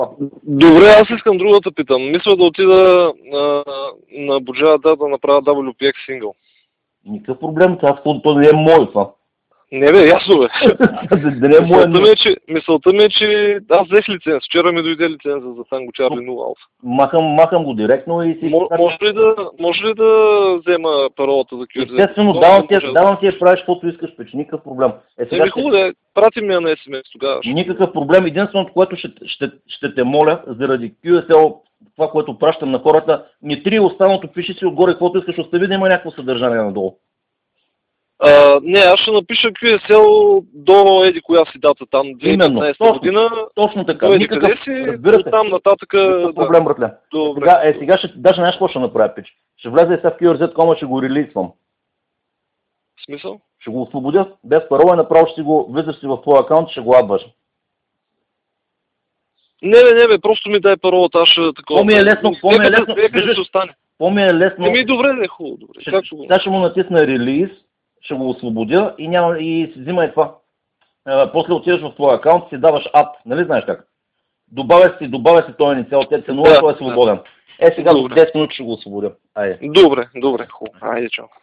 Добре, аз искам другата питам. Мисля да отида на Буджата да направя WPX сингъл. Никакъв проблем, това не е мой това. Не бе, ясно бе. Да не е мой. Мисълта ми е, че аз взех лиценз. Вчера ми дойде лиценза за Танго Чарли 0 Алфа. Махам го директно и си... Може ли да взема паролата за QRZ? Естествено, давам ти я правиш каквото искаш, пече, никакъв проблем. Хубаво, прати ми я на SMS тогава. Никакъв проблем. Единственото, което ще те моля, заради QSL, това, което пращам на хората, не три, останалото пиши си отгоре, каквото искаш, остави да има някакво съдържание надолу. Не, аз ще напиша QSL до еди коя си дата там, 2015 година. Точно така. Никакъв, разбира се. Там нататък... проблем, братле. Сега даже знаеш какво ще направя, пич. Ще влезе сега в QRZ.com, ще го релизвам. В смисъл? Ще го освободя без парола и направо ще си го влизаш си в твоя акаунт и ще го адваш. Не бе, просто ми дай паролата, аз ще такова. По-ми е лесно. По-ми е лесно. Добре, не е хубаво. Сега ще му натисна релиз, ще го освободя и си взимай това. После отиваш в твоя акаунт, си даваш ад, нали знаеш как? Добавя си този инициал, той е свободен. Сега до 10 минути ще го освободя. Айде. Добре, хубаво. Айде, чао.